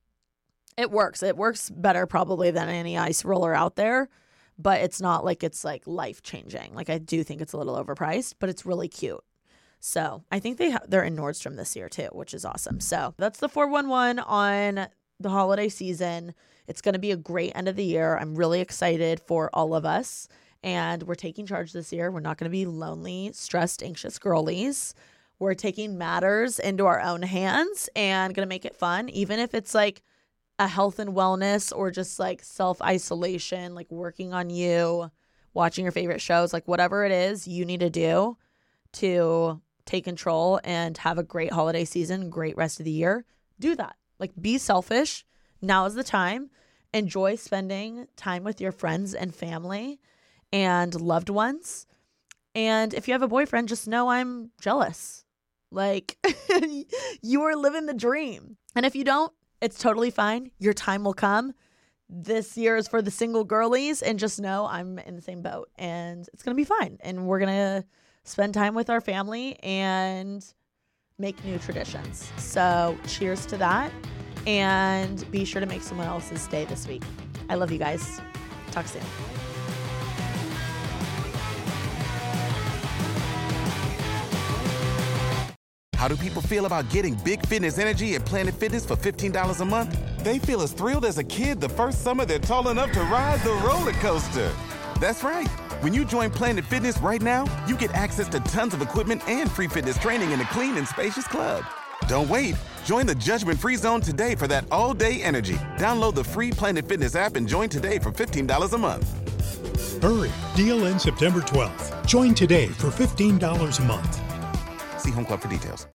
it works. It works better probably than any ice roller out there, but it's not like it's like life changing. Like I do think it's a little overpriced, but it's really cute. So I think they ha- they're in Nordstrom this year too, which is awesome. So that's the four one one on the holiday season. It's going to be a great end of the year. I'm really excited for all of us and we're taking charge this year. We're not going to be lonely, stressed, anxious girlies. We're taking matters into our own hands and going to make it fun, even if it's like a health and wellness or just like self-isolation, like working on you, watching your favorite shows, like whatever it is you need to do to take control and have a great holiday season, great rest of the year. Do that. Like be selfish. Now is the time. Enjoy spending time with your friends and family and loved ones. And if you have a boyfriend, just know I'm jealous. Like, you are living the dream. And if you don't, it's totally fine. Your time will come. This year is for the single girlies. And just know I'm in the same boat. And it's going to be fine. And we're going to spend time with our family and make new traditions. So cheers to that. And be sure to make someone else's day this week. I love you guys. Talk soon.
How do people feel about getting big fitness energy at Planet Fitness for fifteen dollars a month? They feel as thrilled as a kid the first summer they're tall enough to ride the roller coaster. That's right. When you join Planet Fitness right now, you get access to tons of equipment and free fitness training in a clean and spacious club. Don't wait. Join the judgment-free zone today for that all-day energy. Download the free Planet Fitness app and join today for fifteen dollars a month.
Hurry. Deal ends September twelfth. Join today for fifteen dollars a month.
See Home Club for details.